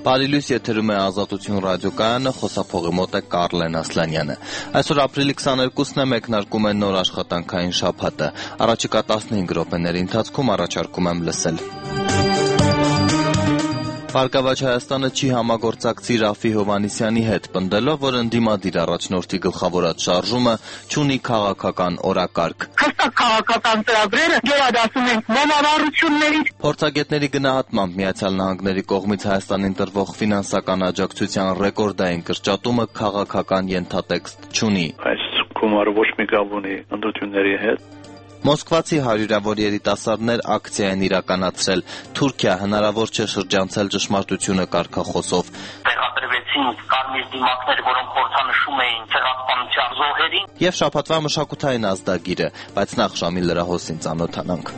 Բարի լույս եթերում է Ազատություն ռադիոկայանը, խոսափողի մոտ է Կարլեն Ասլանյանը։ Այսօր ապրիլի 22-ն է, մեկնարկում է նոր աշխատանքային շաբաթը։ Առաջիկա 15 րոպեների ընթացքում առաջարկում եմ լսել։ Բարգավաճ Հայաստանը չի համագործակցի Ռաֆի Հովհաննիսյանի հետ, պնդելով, որ ընդդիմադիր առաջնորդի գլխավորած շարժումը չունի քաղաքական օրակարգ։ Հստակ քաղաքական ծրագրերը գերադասում են բովավառություններից։ Փորձագետների գնահատմամբ Միացյալ Նահանգների կողմից Հայաստանին տրվող ֆինանսական աջակցության ռեկորդային կրճատումը քաղաքական ենթատեքստ չունի։ Այս գումարը ոչ մի կապ ունի ընդդիմությունների հետ։ Մոսկվացի հարյուրավոր երիտասարդներ ակցիա են իրականացրել։ Թուրքիա հնարավոր չէ շրջանցել ճշմարտությունը կարգախոսով։ Տեղադրվեցին կարմիր դիմակներ, որոնք խորհրդանշում էին ցեղասպանության զոհերին։ Եվ շաբաթվա մշակութային ազդագիրը, բայց նախ ժամի լրահոսին ծանոթանանք։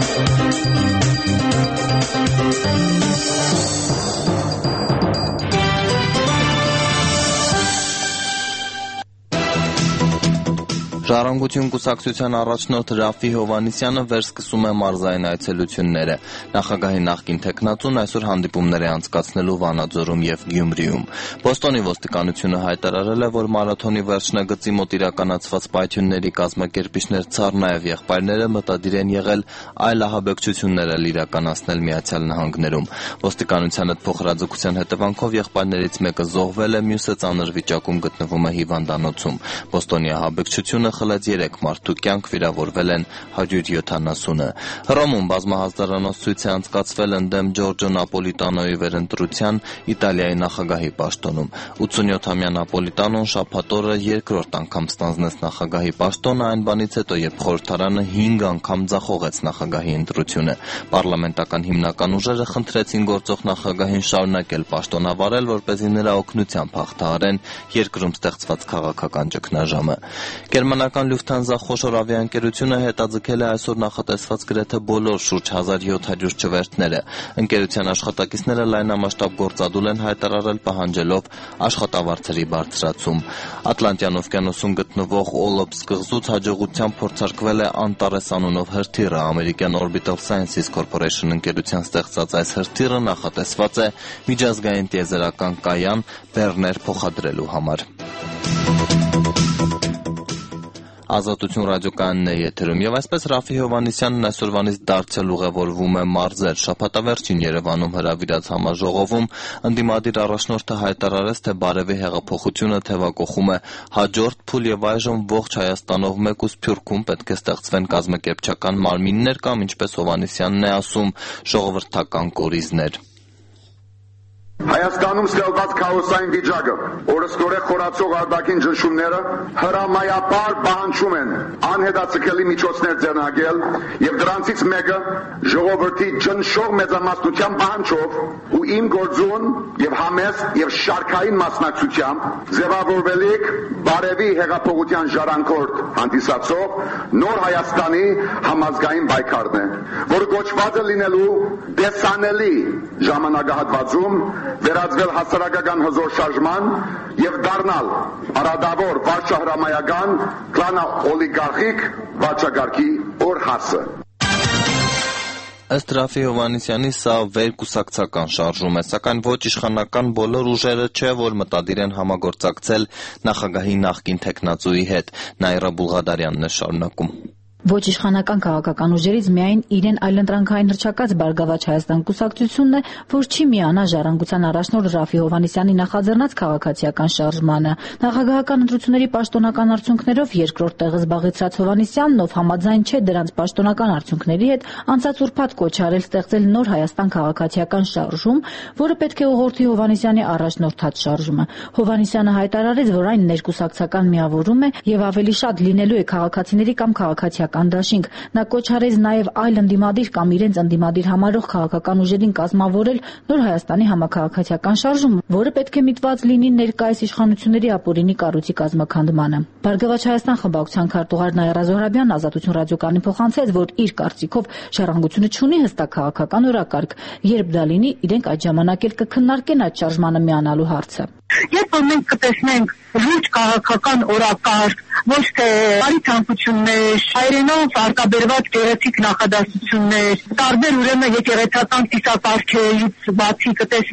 Ժառանգություն կուսակցության առաջնորդ Ռաֆի Հովհաննիսյանը վերսկսում է մարզային այցելությունները։ Նախագահի նախկին թեկնածուն այսօր հանդիպումներ է անցկացնելու Վանաձորում եւ Գյումրիում։ Բոստոնի ոստիկանությունը հայտարարել է, որ մարաթոնի վերջնագծի մոտ իրականացված պայթյունների կազմակերպիչներ Ցառնաև եղբայրները մտադիր են եղել այլ ահաբեկչություններ իրականացնել Միացյալ Նահանգներում։ Ոստիկանության հետ փոխհրաձգության հետևանքով եղբայրներից մեկը զոհվել է, մյուսը ծանր վիճակում գտնվում է հիվանդանոցում։ Բոստոնի ահաբեկչությունը խլեց 3 մարդու կյանք, վիրավորվել են 170-ը։ Հռոմում բազմահազարանոց ցույց է անցկացվել ընդդեմ Ջորջո Նապոլիտանոյի վերընտրության Իտալիայի նախագահի պաշտոնում։ 87-ամյա Նապոլիտանոն շաբաթ օրը երկրորդ անգամ ստանձնեց նախագահի պաշտոնը այն բանից հետո, երբ խորհրդարանը 5 անգամ ձախողեց նախագահի ընտրությունը։ Պարլամենտական հիմնական ուժերը խնդրեցին գործող նախագահին շարունակել պաշտոնավարել, որպեսզի նրա օգնությամբ հաղթահարեն երկրում ստեղծված քաղաքական ճգնաժամը։ Գերմանական Lufthansa խոշոր ավիաընկերությունը հետաձգել է այսօր նախատեսված գրեթե բոլոր շուրջ 1700 չվերթները։ Ընկերության աշխատակիցները լայնամասշտաբ գործադուլ են հայտարարել, պահանջելով աշխատավարձերի բարձրացում։ Ատլանտյան օվկիանոսում գտնվող Օլոպս կղզուց հաջողությամբ փորձարկվել է Անտարես անունով հրթիռը։ Ամերիկյան Orbital Sciences Corporation ընկերության ստեղծած այս հրթիռը նախատեսված է միջազգային տիեզերական կայան Բեռներ փոխադրելու համար։ Ազատություն ռադիոկայանն է եթերում եւ այսպես Ռաֆի Հովհաննիսյանն այսօրվանից դարձել ուղևորվում է մարզեր։ Շաբաթավերջին Երևանում հրավիրած համաժողովում ընդդիմադիր առաջնորդը հայտարարեց, թե բարևի հեղափոխությունը թևակողում է հաջորդ փուլ եւ այժմ ողջ Հայաստանով մեկ ու Սփյուռքում պետք է ստեղծվեն կազմակերպչական մարմիններ կամ, ինչպես Հովհաննիսյանն է ասում, ժողովրդական կորիզներ։ Հայաստանում ստեղծված քաոսային վիճակը, օրըստօրե խորացող արտաքին ճնշումները հրամայաբար պահանջում են անհետաձգելի միջոցներ ձեռնարկել եւ դրանցից մեկը ժողովրդի ճնշող մեծամասնության պահանջով ու իմ գործուն եւ համեստ եւ շարքային մասնակցությամբ ձևավորվելիք բարևի հեղափոխության ժառանգորդ հանդիսացող նոր Հայաստանի համազգային պայքարն է, որը կոչված է լինելու տեսանելի ժամանակահատվածում վերածվել հասարակական հզոր շարժման եւ դառնալ արադավոր վարչահրամայական կլանաօլիգարխիկ վարչագարքի օրհասը։ Ըստ Ռաֆի Հովհաննիսյանի սա վերկուսակցական շարժում է, սակայն ոչ իշխանական բոլոր ուժերը չէ, որ մտադիր են համագործակցել նախագահի նախկին թեկնածուի հետ։ Նաիրա Բուլղադարյանն է շարունակում։ Ոչ իշխանական քաղաքական ուժերից միայն իրեն այլընտրանքային հռչակած Բարգավաճ Հայաստան կուսակցությունն է, որ չի միանա ժառանգության առաջնորդ Ռաֆի Հովհաննիսյանի նախաձեռնած քաղաքացիական շարժմանը։ Նախագահական ընտրությունների պաշտոնական արդյունքներով երկրորդ տեղը զբաղեցրած Հովհաննիսյանն, ով համաձայն չէ դրանց պաշտոնական արդյունքների հետ, անցած ուրբաթ կոչ արել ստեղծել նոր Հայաստան քաղաքացիական շարժում, որը պետք է ուղղորդի Հովհաննիսյանի առաջնորդած շարժումը։ Հովհաննիսյանը հայտարարեց, որ այն ներկուսակցական միավորում է եւ ավելի շատ լինելու է քաղաքացիների կամ քաղաքացիական դաշինք։ Նա կոչ արեց նաև այլ ընդդիմադիր կամ իրենց ընդդիմադիր համարող քաղաքական ուժերին կազմավորել նոր Հայաստանի համաքաղաքացիական շարժում, որը պետք է միտված լինի ներկայիս իշխանությունների ապօրինի կառույցի կազմաքանդմանը։ Բարգավաճ Հայաստան խմբակցության քարտուղար Նաիրա Զոհրաբյանն Ազատություն ռադիոկայանի փոխանցեց, որ իր կարծիքով ժառանգությունը չունի հստակ քաղաքական օրակարգ, երբ դա լինի, իրենք այդ ժամանակ էլ կքննարկեն այդ շարժմանը միանալու հարցը։ Երբ որ մենք կտեսնենք լուրջ քաղաքական օրակարգ, ոչ թե բարի ցանկություններ, հայրենով արտաբերված գեղեցիկ նախադասություններ, տարբեր ուրեմն եկեղեցական ծիսակարգերից բացի կտեսնենք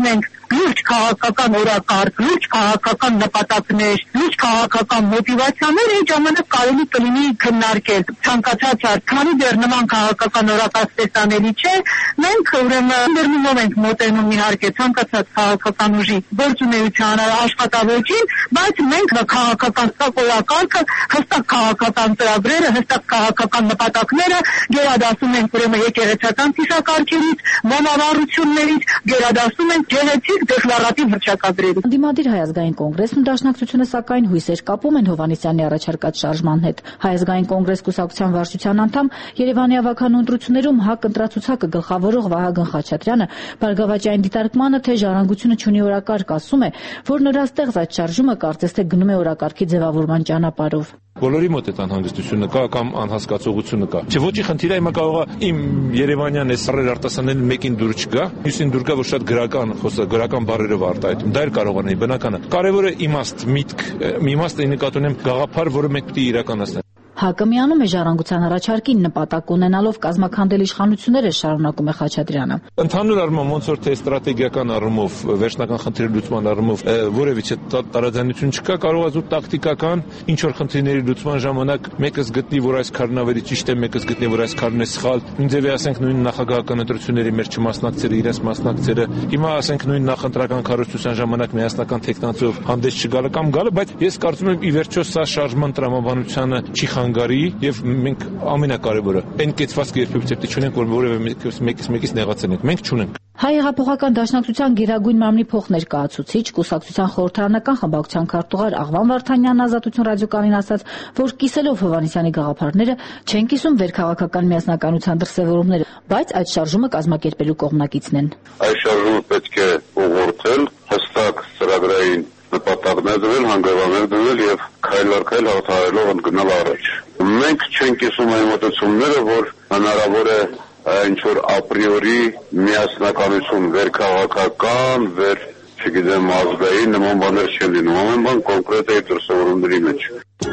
լուրջ քաղաքական օրակարգ, լուրջ քաղաքական նպատակներ, լուրջ քաղաքական մոտիվացիաներ, այն ժամանակ կարելի կլինի քննարկել ցանկացած հարց, քանի դեռ նման քաղաքական օրակարգ տեսանելի չէ, մենք ուրեմն դեռ մի մոմենտ մոտենում իհարկե ցանկացած քաղաքական ուժի գործունեության աշխատավերջին, բայց մենք քաղաքական օրակարգը, հստակ քաղաքական ծրագրերը, հստակ քաղաքական նպատակները գերադասում ենք ուրեմն եկեղեցական ծիսակարգերից, մոմավառություններից, գերադասում ենք գեղեցիկ դեկլարատիվ հռչակագրերից։ Ընդդիմադիր Հայ ազգային կոնգրեսն ու Դաշնակցությունը սակայն հույսեր կապում են Հովհաննիսյանի առաջարկած շարժման հետ։ Հայ ազգային կոնգրես կուսակցության վարչության անդամ Երևանի ավագանու ընտրություններում ՀԱԿ ընտրացուցակը գլխավորող Վահագն Խաչատրյանը բարգավաճային դիտարկմանը, թե ժառանգությունը չունի օրակարգ, ասում է, որ նրա ստեղծ այդ շարժումը կարծես թե գնում է օրակարգի ձևավորման ճանապարհով։ Բոլորի մոտ այդ անհանգստությունը կա կամ անհասկացողությունը կա։ Չէ, ոչի խնդիրը հիմա կարող է իմ Երևանյան այս սարեր արտասանել մեկին դուր չգա, մյուսին դուր գա, որ շատ գրական բառերով արտահայտում։ Դա էլ կարող է բնական է։ Կարևորը իմաստ, միտք, իմաստը նկատի ունեմ գաղափար, որը մենք պետք է իրականացնենք։ ՀԱԿ-ը միանում է ժառանգության առաջարկին նպատակ ունենալով կազմաքանդել իշխանությունները, շարունակում է Խաչատրյանը։ Ընդհանուր առմամբ ոնց որ թե ստրատեգիական առումով, վերջնական խնդիրի լուծման առումով որևիցե տարաձայնություն չկա, կարող է զուտ տակտիկական ինչ որ խնդիրների լուծման ժամանակ մեկս գտնի, որ այս քարն ավելի ճիշտ է, մեկս գտնի, որ այս քարն է սխալ։ Նույն ձևի ասենք նույն նախագահական ընտրությունների մեր չմասնակցերը, իրենց մասնակցերը, հիմա ասենք նույն նախընտրական քարոզչության ժամանակ միասնական տեխնացիով հանդես չգալը կամ գալը, բայց ես կարծում եմ ի վերջո սա շարժման տրամաբանությանը չի խանգարի եւ մենք ամենակարևորը այն կեցվածքը երբեք չպետք է չունենք, որ որևէ մեկից նեղացնենք։ Մենք չունենք։ Հայ հեղափոխական դաշնակցության գերագույն մարմնի փոխներկայացուցիչ, կուսակցության խորհրդարանական խմբակցության քարտուղար Աղվան Վարդանյանն Ազատություն ռադիոկայանին ասաց, որ կիսելով Հովհաննիսյանի գաղափարները չեն կիսում վերքաղաքական միասնականության դրսևորումները, բայց այդ շարժումը կազմակերպելու կողմնակիցն են։ Այս շարժումը պետք է ուղղորդել հստակ ծրագրային նպատակներ դրել, հանգամաններ դրել եւ քայլ առ քայլ հաղթահարելով ընդգնալ առաջ։ Մենք չենք կիսում այն մոտեցումները, որ հնարավոր է ինչ որ ապրիորի միասնականություն, վերքաղաքական, չգիտեմ, ազգային նման բաներ չեն լինում, ամեն բան կոնկրետ է դրսևորումների մեջ։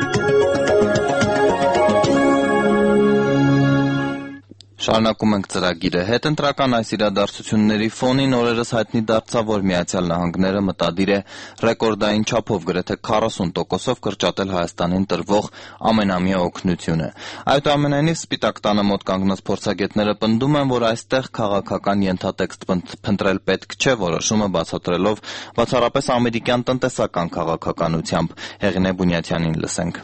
Շարունակում ենք ծրագիրը։ Հետընտրական այս իրադարձությունների ֆոնին օրերս հայտնի դարձավ, որ Միացյալ Նահանգները մտադիր է ռեկորդային չափով գրեթե 40%-ով կրճատել Հայաստանին տրվող ամենամյա օգնությունը։ Այնուամենայնիվ Սպիտակ տանը մոտ կանգնած փորձագետները պնդում են, որ այստեղ քաղաքական ենթատեքստ փնտրել պետք չէ, որոշումը բացատրելով բացառապես ամերիկյան տնտեսական քաղաքականությամբ։ Հեղինե Բունյաթյանին լսենք։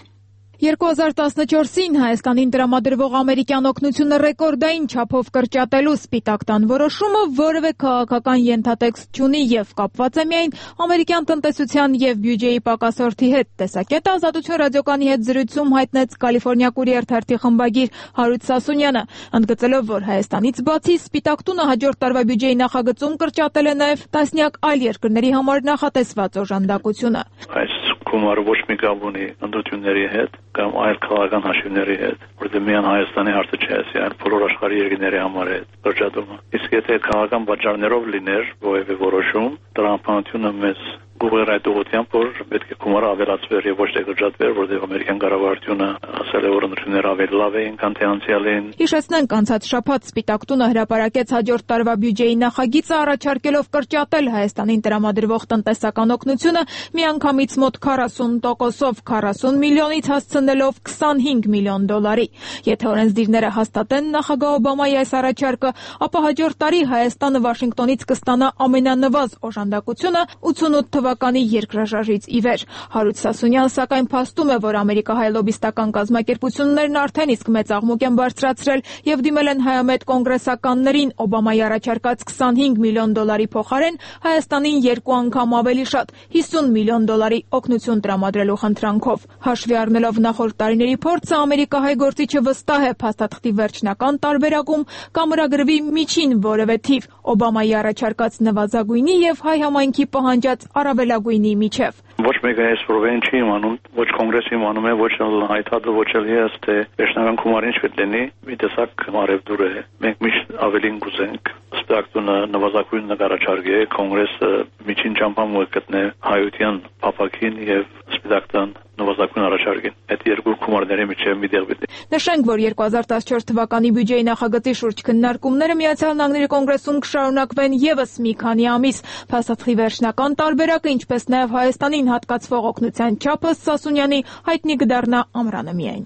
2014-ին Հայաստանին տրամադրվող ամերիկյան օգնությունը ռեկորդային չափով կրճատելու Սպիտակ տան որոշումը որևէ քաղաքական ենթատեքստ չունի եւ կապված է միայն ամերիկյան տնտեսության եւ բյուջեի պակասորդի հետ։ Տեսակետը Ազատություն ռադիոկայանի հետ զրույցում հայտնեց Կալիֆոռնիա Կուրիեր թերթի խմբագիր Հարութ Սասունյանը, ընդգծելով, որ Հայաստանից բացի Սպիտակ տունը հաջորդ տարվա բյուջեի նախագծում կրճատել է նաեւ տասնյակ այլ երկրների համար նախատեսված օժանդակությունը։ Գումարը ոչ մի կապ ունի ընտրությունների հետ կամ այլ քաղաքական հաշիվների հետ, որտեղ միայն Հայաստանի հարցը չէ, այլ բոլոր աշխարհի երկրների համար է կրճատումը։ Իսկ եթե քաղաքական պատճառներով լիներ որևէ որոշում, տրամաբանությունը մեզ գուղեր այդ ուղղությամբ, որ պետք է գումարը ավելացվեր եւ ոչ թե կրճատվեր, որտեղ ամերիկյան կառավարությունը ասել է, որ ընտրությունները ավելի լավ էին, քան թե անցյալին։ Հիշեցնենք, անցած շաբաթ Սպիտակ տունը հրապարակեց հաջորդ տարվա բյուջեի նախագիծը, առաջարկելով կրճատել Հայաստանին տրամադրվող տնտեսական օգնությունը միանգամից մոտ 40%-ով 40 միլիոնից հասցնելով 25 միլիոն դոլարի։ Եթե օրենսդիրները հաստատեն նախագահ Օբամայի այս առաջարկը, ապա հաջորդ տարի Հայաստանը Վաշինգտոնից կստանա ամենանվազ օժանդակությունը 88 թվականի երկրաշարժից ի վեր։ Հարութ Սասունյան սակայն փաստում է, որ ամերիկահայ լոբիստական կազմակերպություններն արդեն իսկ մեծ աղմուկ են բարձրացրել եւ դիմել են հայամետ կոնգրեսականներին Օբամայի առաջարկած 25 միլիոն դոլարի փոխարեն Հայաստանին 2 անգամ ավելի շատ 50 միլիոն դոլարի օգնություն տրամադրելու խնդրանքով։ Հաշվի առնելով նախորդ տարիների փորձը, ամերիկահայ գործիչը վստահ է փաստաթղթի վերջնական տարբերակում կամրագրվի միջին որևէ թիվ Օբամայի առաջարկած նվազագույնի եւ հայ համայնքի պահանջած առավելագույնի միջև։ Ոչ մեկը այս պրոբլեմին չի իմանում, ոչ կոնգրեսը իմանում է, ոչ հայտարարը, ոչ էլ ես, թե վերջնական գումարը ինչ պետք լինի, մի տեսակ արևդուր է։ Մենք միշտ ավելին կուզենք։ Սպիտակ տունը նվազագույն նկարաչարկ է, կոնգրեսը միջին ճամփամը գտնե հայության փափակին եւ Սպիտակ տան նվազագույն առաջարկին։ Այդ երկու գումարների միջև մի տեղ պիտի։ Նշենք, որ 2014 թվականի բյուջեի նախագծի շուրջ քննարկումները Միացյալ Նահանգների կոնգրեսում կշարունակվեն եւս մի քանի ամիս։ Փաստաթղթի վերջնական տարբերակը, ինչպես նաեւ Հայաստանին հատկացվող օգնության չափը Սասունյանի հայտնի կդառնա ամռանը միայն։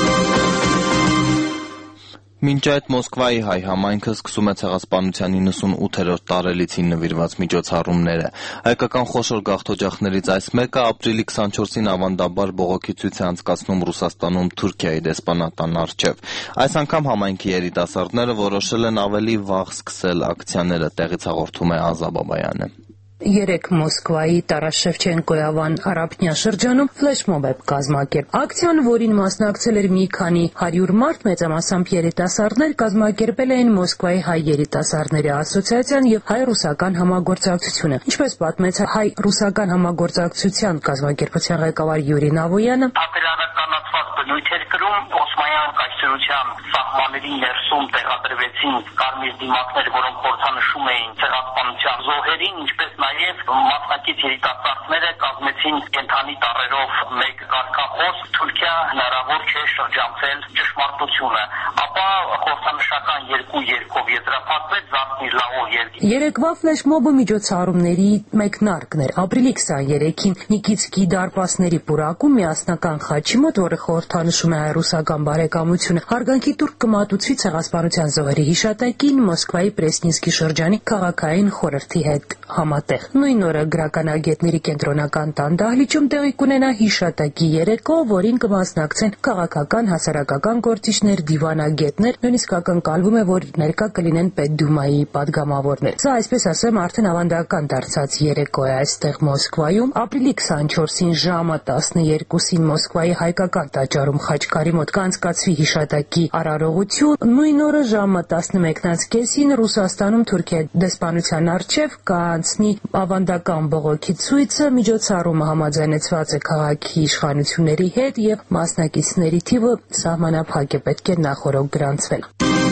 Մինչ այդ Մոսկվայի հայ համայնքը սկսում է ցեղասպանության 98-րդ տարելիցին նվիրված միջոցառումները։ Հայկական խոշոր գաղթօջախներից այս մեկը ապրիլի 24-ին ավանդաբար բողոքի ցույց է անցկացնում Ռուսաստանում Թուրքիայի դեսպանատան առջև։ Այս անգամ համայնքի երիտասարդները որոշել են ավելի վաղ սկսել ակցիաները, տեղից հաղորդում է Ազա Բաբայանը։ Երեկ Մոսկվայի Տարաս Շևչենկոյի Ավան Արաբնյա շրջանում ֆլեշմոբ է կազմակերպ։ Ակցիան, որին մասնակցել էր մի քանի 100 մարդ, մեծամասամբ երիտասարդներ, կազմակերպել էին Մոսկվայի հայ երիտասարդների ասոցիացիան եւ հայ-ռուսական համագործակցությունը։ Ինչպես պատմեց հայ-ռուսական համագործակցության կազմակերպության ղեկավար Յուրի Նավոյանը, ապելանականացված բնույթեր կրում Օսմանյան կայսրության սահմանների ներսում տեղադրվեցին կարմիր դիմակներ, որոնք խորհրդանշում էին ցեղասպանության զոհերին, ինչպես նաև մասնակից երիտասարդները կազմեցին կենթանի տառերով մեկ կարգախոս Թուրքիա հնարավոր չէ շրջանցել ճշմարտությունը, ապա խորհրդանշական երկու երգով եզրափակվեց Զարթնիզլավով երգի։ Երեկվա ֆլեշմոբը միջոցառումների մեկնարկն էր։ Ապրիլի 23-ին Նիկիտսկի դարպասների պուրակում միասնական խաչի մոտ, որը խորհրդանշում է հայ-ռուսական բարեկամությունը, հարգանքի տուրք կմատուցվի ցեղասպանության զոհերի հիշատակին Մոսկվայի Պրեսնինսկի շրջանի քաղաքային խորհրդի հետ համատեղ։ Նույն օրը գրականագետների կենտրոնական տան դահլիճում տեղի կունենա հիշատակի երեկո, որին կմասնակցեն քաղաքական, հասարակական գործիչներ, դիվանագետներ, նույնիսկ ակնկալվում է, որ ներկա կլինեն Պետդումայի падգամավորներ։ Սա, այսպես ասեմ, արդեն ավանդական դարձած երեկո է այստեղ Մոսկվայում։ Ապրիլի 24-ին ժամը 12-ին Մոսկվայի հայկական տաճարում Խաչկարի մոտ կանցկացվի հիշատակի արարողություն։ Նույն օրը ժամը 11:30-ին Ռուսաստանում Թուրքիայի դեսպանության առջև կանցնի ավանդական բողոքի ցույցը։ Միջոցառումը համաձայնեցված է քաղաքի իշխանությունների հետ եւ մասնակիցների թիվը սահմանափակ է, պետք է նախօրոք գրանցվել։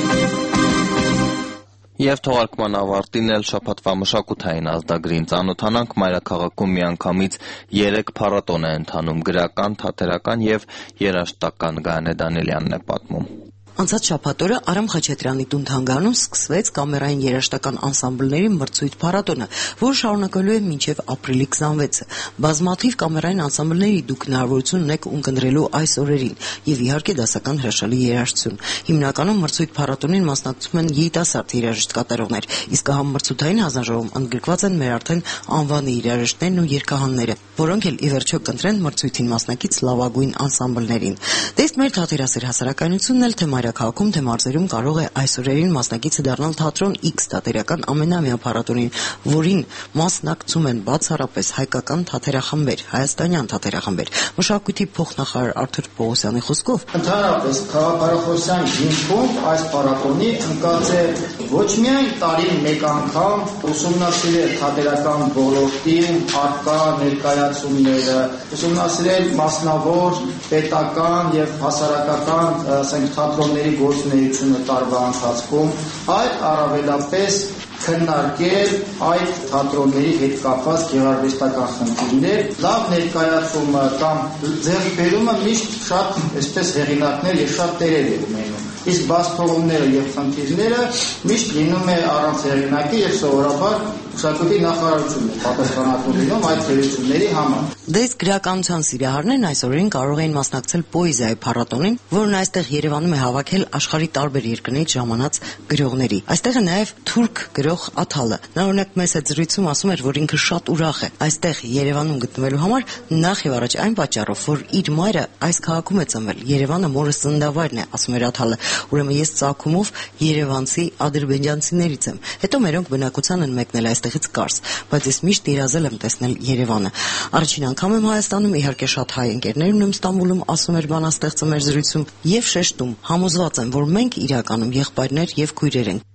Եվ թողարկման ավարտին էլ շաբաթվա մշակութային ազդագրին ծանոթանանք։ Մայրաքաղաքում միանգամից 3 փառատոն է ընթանում՝ գրական, թատերական եւ երաժշտական։ Գայանե Դանիելյանն է պատմում։ Անցած շաբաթ օրը Արամ Խաչատրյանի տուն-թանգարանում սկսվեց կամերային երաժշտական անսամբլների մրցույթ փառատոնը, որը շարունակելու է մինչև ապրիլի 26-ը։ Բազմաթիվ կամերային անսամբլների դուք հնարավորություն ունեք ունկնդրելու այս օրերին եւ իհարկե դասական հրաշալի երաժշտություն։ Հիմնականում մրցույթ փառատոնին մասնակցում են երիտասարդ երաժիշտ կատարողներ, իսկ համմրցութային հանձնաժողովում ընդգրկված են մեր արդեն անվանի երաժիշտներն ու երգահանները, որոնք էլ ի վերջո կընտրեն մրցույթին մասնակից լավագույն անսամբլներին։ Դες մեր թատերասեր հասարակայնությունն էլ թե Մայրաքաղաքում, թե մարզերում կարող է այսօրերին մասնակիցը դառնալ Թատրոն X թատերական ամենամյա փառատոնին, որին մասնակցում են բացառապես հայկական թատերախմբեր, հայաստանյան թատերախմբեր։ Մշակույթի փոխնախարար Արթուր Պողոսյանի խոսքով, ընդհանրապես քաղաքարախոսության հիմքում այս փառատոնի ընկած է ոչ միայն տարին մեկ անգամ ուսումնասիրել թատերական ոլորտին արկա ներկայացումները, ուսումնասիրել մասնավոր պետական եւ հասարակական, ասենք, թատրոնների գործունեությունը տարվա ընթացքում, այլ առավելապես քննարկել այդ թատրոնների հետ կապված գեղարվեստական խնդիրներ, լավ ներկայացումը կամ ձեռքբերումը միշտ շատ այսպես հեղինակներ եւ շատ տերեր է ունենում։ Իսկ բաց թողումները եւ խնդիրները միշտ լինում է առանց հեղինակի եւ սովորաբար մշակույթի նախարարությունն է պատասխանատու լինում այդ թերությունների համար։ Դες գրականության սիրահարներն այսօրին կարող էին մասնակցել պոեզիայի փառատոնին, որն այստեղ Երևանում է հավաքել աշխարհի տարբեր երկրներից ժամանած գրողների։ Այստեղ է նաև թուրք գրող Աթալը։ Նա օրինակ մեծ զրույցում ասում էր, որ ինքը շատ ուրախ է այստեղ Երևանում գտնվելու համար, նախ եւ առաջ այն պատճառով, որ իր մայրը այս քաղաքում է ծնվել։ Երևանը մորը սննդավայրն է, ասում էր Աթալը։ Ուրեմն ես ծագումով երևանցի ադրբեջանցիներից եմ։ Հետո մերոնք բնակության են մեկնել այստեղից Կարս, բայց ես միշտ երազել եմ տեսնել Երևանը։ Առաջին անգամ եմ Հայաստանում, իհարկե շատ հայ ընկերներ ունեմ Ստամբուլում, ասում էր բանաստեղծը մեր զրույցում, եւ շեշտում, համոզված եմ, որ մենք իրականում եղբայրներ եւ քույրեր ենք։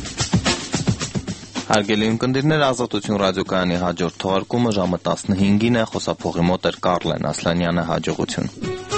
Հարգելի ունկնդիրներ, Ազատություն ռադիոկայանի հաջորդ թողարկումը ժամը 15-ին է, խոսափողի մոտ էր Կարլեն Ասլանյանը, հաջողություն։